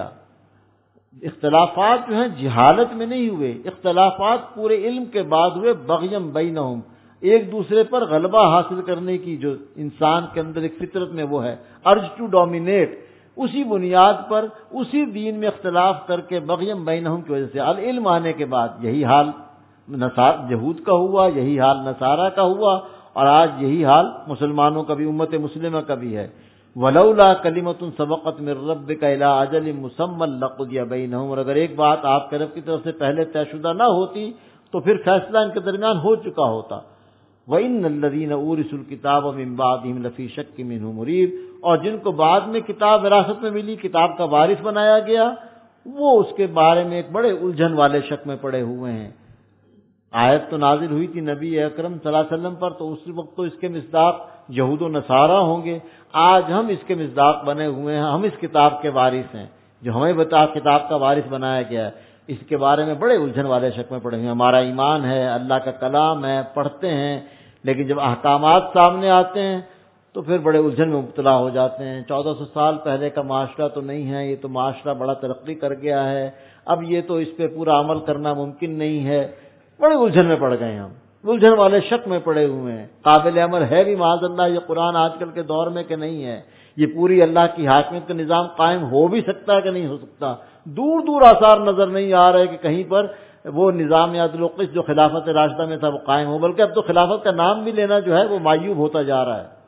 اختلافات جو ہیں جہالت میں نہیں ہوئے، اختلافات پورے علم کے بعد ہوئے، بغیا بینہم، ایک دوسرے پر غلبہ حاصل کرنے کی جو انسان کے اندر ایک فطرت میں وہ ہے، ارج ٹو ڈومینیٹ، اسی بنیاد پر اسی دین میں اختلاف کر کے بغیم بینہم کی وجہ سے العلم آنے کے بعد یہی حال یہود کا ہوا، یہی حال نصارہ کا ہوا، اور آج یہی حال مسلمانوں کا بھی، امت مسلمہ کا بھی ہے۔ ولولا کلمۃ سبقت من ربک الی اجل مسمى لقضی بینہم، اور اگر ایک بات آپ کے رب کی طرف سے پہلے طے شدہ نہ ہوتی تو پھر فیصلہ ان کے درمیان ہو چکا ہوتا۔ وَإِنَّ الَّذِينَ أُورِثُوا الْكِتَابَ مِن بَعْدِهِمْ لَفِي شَكٍّ مِّنْهُ مُرِيبٍ، اور جن کو بعد میں کتاب وراثت میں ملی، کتاب کا وارث بنایا گیا، وہ اس کے بارے میں ایک بڑے الجھن والے شک میں پڑے ہوئے ہیں۔ آیت تو نازل ہوئی تھی نبی اکرم صلی اللہ علیہ وسلم پر، تو اس وقت تو اس کے مصداق یہود و نصارہ ہوں گے، آج ہم اس کے مصداق بنے ہوئے ہیں، ہم اس کتاب کے وارث ہیں، جو ہمیں بتا کتاب کا وارث بنایا گیا ہے۔ اس کے بارے میں بڑے الجھن والے شک میں پڑے ہوئے ہیں۔ ہمارا ایمان ہے، اللہ کا کلام ہے، پڑھتے ہیں، لیکن جب احکامات سامنے آتے ہیں تو پھر بڑے الجھن میں مبتلا ہو جاتے ہیں۔ چودہ سو سال پہلے کا معاشرہ تو نہیں ہے، یہ تو معاشرہ بڑا ترقی کر گیا ہے، اب یہ تو اس پہ پورا عمل کرنا ممکن نہیں ہے، بڑے الجھن میں پڑ گئے ہم، الجھن والے شک میں پڑے ہوئے ہیں۔ قابل عمل ہے بھی معاذ اللہ یہ قرآن آج کل کے دور میں کہ نہیں ہے، یہ پوری اللہ کی حاکمیت کا نظام قائم ہو بھی سکتا ہے کہ نہیں ہو سکتا، دور دور آثار نظر نہیں آ رہے کہ کہیں پر وہ نظام عدل و قسط جو خلافت راشدہ میں تھا وہ قائم ہو، بلکہ اب تو خلافت کا نام بھی لینا جو ہے وہ معیوب ہوتا جا رہا ہے،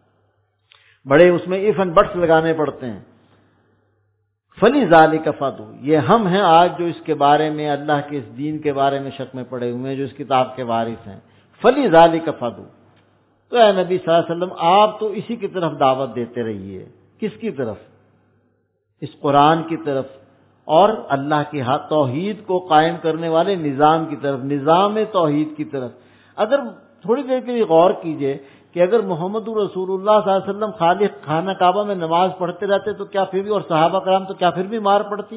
بڑے اس میں ایف اینڈ بٹس لگانے پڑتے ہیں۔ فَلِذَٰلِكَ فَادْعُوا، یہ ہم ہیں آج جو اس کے بارے میں، اللہ کے اس دین کے بارے میں شک میں پڑے ہوئے ہیں، جو اس کتاب کے وارث ہیں۔ فَلِذَٰلِكَ فَادْعُوا، تو اے نبی صلی اللہ علیہ وسلم آپ تو اسی کی طرف دعوت دیتے رہیے۔ کس کی طرف؟ اس قرآن کی طرف، اور اللہ کی توحید کو قائم کرنے والے نظام کی طرف، نظام توحید کی طرف۔ اگر تھوڑی دیر کے لیے غور کیجئے کہ اگر محمد رسول اللہ صلی اللہ علیہ وسلم خالی خانہ کعبہ میں نماز پڑھتے رہتے تو کیا پھر بھی، اور صحابہ کرام تو کیا پھر بھی مار پڑتی؟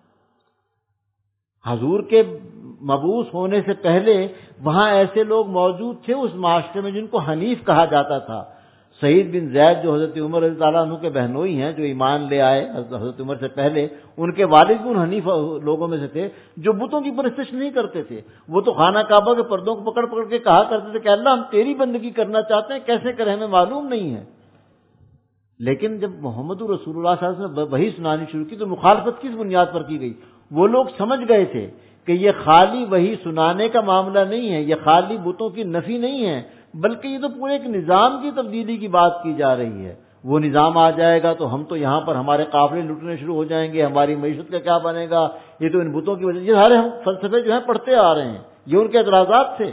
حضور کے مبعوث ہونے سے پہلے وہاں ایسے لوگ موجود تھے اس معاشرے میں جن کو حنیف کہا جاتا تھا۔ سعید بن زید جو حضرت عمر رضی اللہ عنہ کے بہنوئی ہیں، جو ایمان لے آئے حضرت عمر سے پہلے، ان کے والد بھی ان حنیف لوگوں میں سے تھے جو بتوں کی پرستش نہیں کرتے تھے۔ وہ تو خانہ کعبہ کے پردوں کو پکڑ پکڑ کے کہا کرتے تھے کہ اللہ ہم تیری بندگی کرنا چاہتے ہیں، کیسے کریں ہمیں معلوم نہیں ہے۔ لیکن جب محمد رسول اللہ صلی اللہ علیہ وسلم نے وحی سنانی شروع کی تو مخالفت کس بنیاد پر کی گئی؟ وہ لوگ سمجھ گئے تھے کہ یہ خالی وحی سنانے کا معاملہ نہیں ہے، یہ خالی بتوں کی نفی نہیں ہے، بلکہ یہ تو پورے ایک نظام کی تبدیلی کی بات کی جا رہی ہے۔ وہ نظام آ جائے گا تو ہم تو یہاں پر ہمارے قافلے لٹنے شروع ہو جائیں گے، ہماری معیشت کا کیا بنے گا، یہ تو ان بتوں کی وجہ، یہ سارے ہم فلسفے جو ہیں پڑھتے آ رہے ہیں، یہ ان کے اعتراضات تھے۔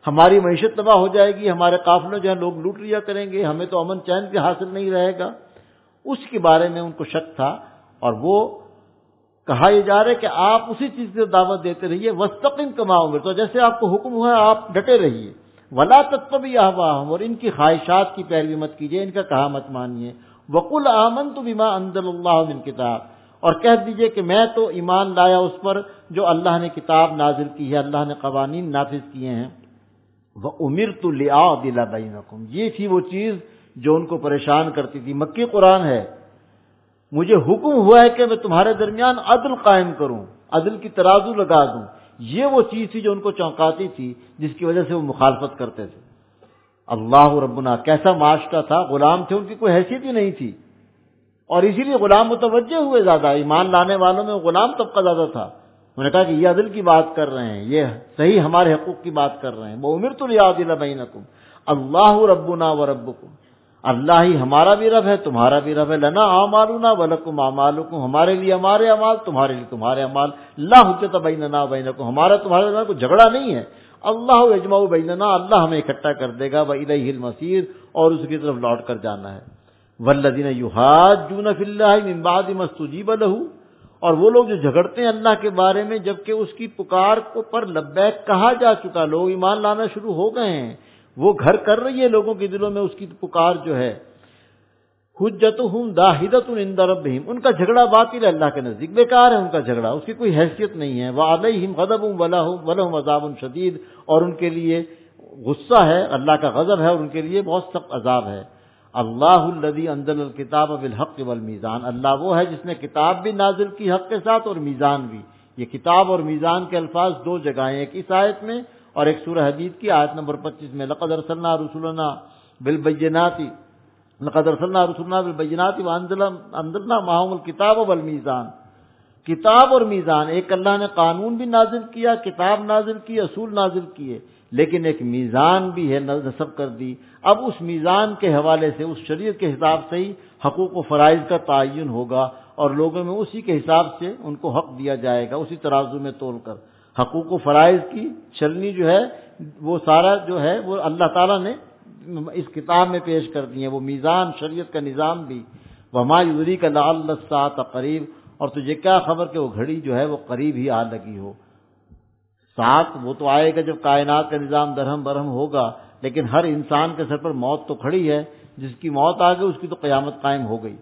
ہماری معیشت تباہ ہو جائے گی، ہمارے قافلوں جو ہے لوگ لوٹ لیا کریں گے، ہمیں تو امن چین بھی حاصل نہیں رہے گا۔ اس کے بارے میں ان کو شک تھا، اور وہ کہا یہ جا رہا ہے کہ آپ اسی چیز کی دعوت دیتے رہیے، وَاسْتَقِمْ كَمَا أُمِرْتَ، تو جیسے آپ کو حکم ہوا ہے آپ ڈٹے رہیے، وَلَا تَتَّبِعْ أَهْوَاءَهُمْ، اور ان کی خواہشات کی پیروی مت کیجیے، ان کا کہا مت مانیے، وَقُلْ آمَنْتُ بِمَا أَنزَلَ اللَّهُ مِنْ كِتَابٍ، اور کہہ دیجئے کہ میں تو ایمان لایا اس پر جو اللہ نے کتاب نازل کی ہے، اللہ نے قوانین نافذ کیے ہیں۔ وَأُمِرْتُ لِأَعْدِلَ بَيْنَكُمْ، یہ تھی وہ چیز جو ان کو پریشان کرتی تھی۔ مکی قرآن ہے، مجھے حکم ہوا ہے کہ میں تمہارے درمیان عدل قائم کروں، عدل کی ترازو لگا دوں، یہ وہ چیز تھی جو ان کو چونکاتی تھی، جس کی وجہ سے وہ مخالفت کرتے تھے۔ اللہ ربنا، کیسا معاشرہ تھا، غلام تھے، ان کی کوئی حیثیت ہی نہیں تھی، اور اسی لیے غلام متوجہ ہوئے زیادہ، ایمان لانے والوں میں غلام طبقہ زیادہ تھا۔ انہوں نے کہا کہ یہ عدل کی بات کر رہے ہیں، یہ صحیح ہمارے حقوق کی بات کر رہے ہیں۔ وَأُمِرْتُ لِأَعْدِلَ بَيْنَكُمْ اللَّهُ رَبُّنَا وَرَبُّكُمْ، اللہ ہی ہمارا بھی رب ہے، تمہارا بھی رب ہے، لنا اعمالنا ولکم اعمالکم، ہمارے لیے ہمارے اعمال، تمہارے لیے تمہارے اعمال، لا حجت بیننا وبینکم، ہمارا تمہارے درمیان کوئی جھگڑا نہیں ہے، اللہ یجمع بیننا، اللہ ہمیں اکٹھا کر دے گا، والیہ المصیر، اور اس کی طرف لوٹ کر جانا ہے۔ والذین یحاجون فی اللہ من بعد ما استجیب لہ، اور وہ لوگ جو جھگڑتے ہیں اللہ کے بارے میں جبکہ اس کی پکار کو پر لبیک کہا جا چکا، لوگ ایمان لانا شروع ہو گئے ہیں، وہ گھر کر رہی ہے لوگوں کے دلوں میں اس کی پکار جو ہے۔ حجتہم داحدۃ عند ربہم، ان کا جھگڑا باطل ہے اللہ کے نزدیک، بیکار ہے ان کا جھگڑا، اس کی کوئی حیثیت نہیں ہے۔ وعلیہم غضب ولہم عذاب شدید، اور ان کے لیے غصہ ہے، اللہ کا غضب ہے، اور ان کے لیے بہت سخت عذاب ہے۔ اللہ الذی انزل الکتاب بالحق والمیزان، اللہ وہ ہے جس نے کتاب بھی نازل کی حق کے ساتھ اور میزان بھی۔ یہ کتاب اور میزان کے الفاظ دو جگہیں، ایک اس آیت میں اور ایک سورہ حدید کی آیت نمبر پچیس میں، لقد ارسلنا رسلنا بالبینات لقد ارسلنا رسلنا بالبینات وانزلنا معهم الکتاب والمیزان، کتاب اور میزان، ایک اللہ نے قانون بھی نازل کیا، کتاب نازل کی، اصول نازل کیے، لیکن ایک میزان بھی ہے نصب کر دی۔ اب اس میزان کے حوالے سے، اس شریعت کے حساب سے ہی حقوق و فرائض کا تعین ہوگا، اور لوگوں میں اسی کے حساب سے ان کو حق دیا جائے گا، اسی ترازو میں تول کر۔ حقوق و فرائض کی چلنی جو ہے وہ سارا جو ہے وہ اللہ تعالیٰ نے اس کتاب میں پیش کر دی ہے، وہ میزان، شریعت کا نظام بھی۔ وما یدریک لعل الساعۃ قریب، اور تجھے کیا خبر کہ وہ گھڑی جو ہے وہ قریب ہی آ لگی ہو۔ ساتھ وہ تو آئے گا جب کائنات کا نظام درہم برہم ہوگا، لیکن ہر انسان کے سر پر موت تو کھڑی ہے، جس کی موت آ گئی اس کی تو قیامت قائم ہو گئی۔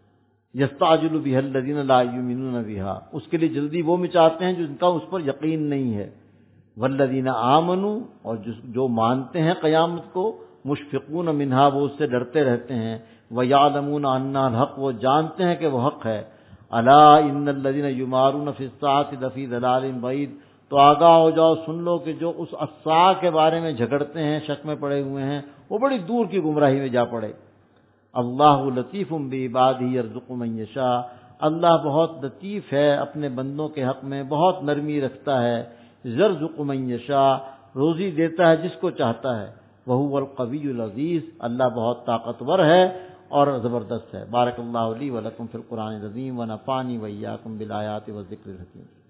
یستعجل بها الذین لا یؤمنون بها، اس کے لیے جلدی وہ مچاتے ہیں جن کا اس پر یقین نہیں ہے۔ والذین آمنوا، اور جو مانتے ہیں قیامت کو، مشفقون منہا، وہ اس سے ڈرتے رہتے ہیں، ویعلمون ان الحق، وہ جانتے ہیں کہ وہ حق ہے۔ الا ان الذین یمارون فی الساعۃ لفی ضلال بعید، تو آگاہ ہو جاؤ، سن لو کہ جو اس الساعہ کے بارے میں جھگڑتے ہیں، شک میں پڑے ہوئے ہیں، وہ بڑی دور کی گمراہی میں جا پڑے۔ اللہ لطیف بعبادہ یرزق من یشاء، اللہ بہت لطیف ہے اپنے بندوں کے حق میں، بہت نرمی رکھتا ہے۔ یرزق من یشاء، روزی دیتا ہے جس کو چاہتا ہے۔ وہو القوی العزیز، اللہ بہت طاقتور ہے اور زبردست ہے۔ بارک اللہ لی ولکم فی القرآن العظیم ونفعنی وإیاکم بالآیات والذکر الحکیم۔